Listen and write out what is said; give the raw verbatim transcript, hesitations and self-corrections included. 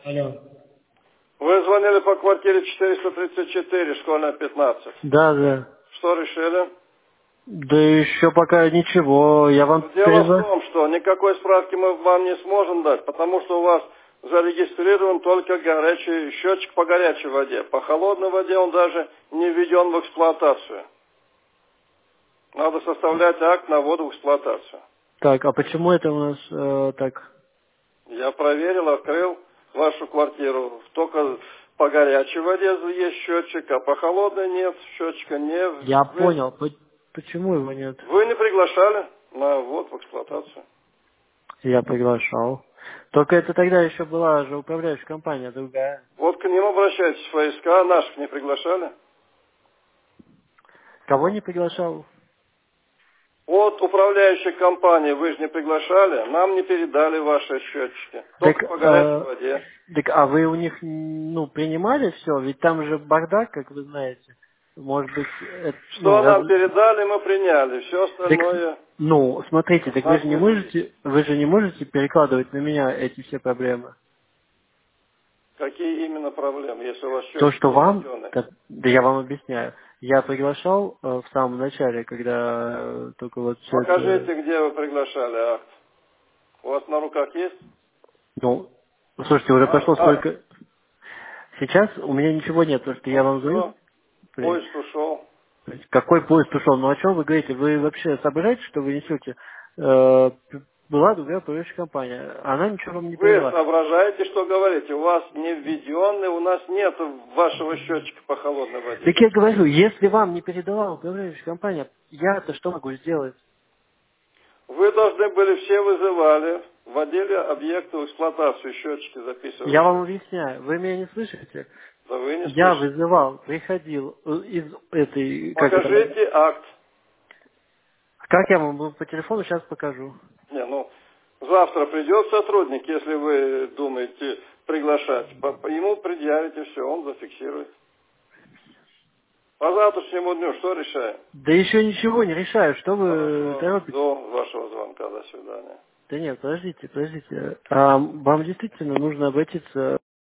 Алло. Вы звонили по квартире четыреста тридцать четыре, школьная пятнадцать. Да, да. Что решили? Да еще пока ничего. Я вам Дело в перезвоню. том, что никакой справки мы вам не сможем дать, потому что у вас зарегистрирован только горячий счетчик по горячей воде. По холодной воде он даже не введен в эксплуатацию. Надо составлять акт на ввод в эксплуатацию. Так, а почему это у нас э, так? Я проверил, открыл вашу квартиру. Только по горячей воде есть счетчик, а по холодной нет счетчика. Не, Я вы, понял. По- Почему его нет? вы не приглашали на ввод в эксплуатацию. Я приглашал. Только это тогда еще была же управляющая компания другая. Вот к ним обращайтесь в ФСК, наших не приглашали. Кого не приглашал? От управляющей компании вы же не приглашали, нам не передали ваши счетчики. Так, Только по горячей э, воде. так, а вы у них, ну, принимали все? Ведь там же бардак, как вы знаете. Может быть, это, ну, Что раз... нам передали, мы приняли. Все Так, остальное ну, смотрите, так вы нас же не не зависит. можете, вы же не можете перекладывать на меня эти все проблемы. Какие именно проблемы, если у вас То, счетчик что не вам, введенный? как- да я вам объясняю, я приглашал э, в самом начале, когда э, только вот все это, Покажите, где вы приглашали акт. У вас на руках есть? ну, слушайте, уже А, прошло акт. сколько, сейчас у меня ничего нет, то, что я Ну вам говорю, все, поезд ушел. то есть какой поезд ушел, ну о чем вы говорите, вы вообще соображаете, что вы несете? Э, п- была другая управляющая компания, она ничего вам не Вы передала. соображаете, что говорите? У вас не введенный, у нас нет вашего счетчика по холодной воде. Так я говорю, если вам не передала управляющая компания, я-то что могу сделать? Вы должны были, все вызывали, вводили объекты в эксплуатацию, счетчики Я записывали. вам объясняю, вы меня не слышите? Да вы не Я слышите. вызывал, приходил э, из этой, как это, Покажите акт. как я вам по телефону сейчас покажу. Не, ну, завтра придет сотрудник, если вы думаете приглашать. По, по ему предъявите все, он зафиксирует. По завтрашнему дню что решаем? Да еще ничего не решаю, что вы Хорошо, торопитесь? жду вашего звонка. До свидания. Да нет, подождите, подождите. А вам действительно нужно обратиться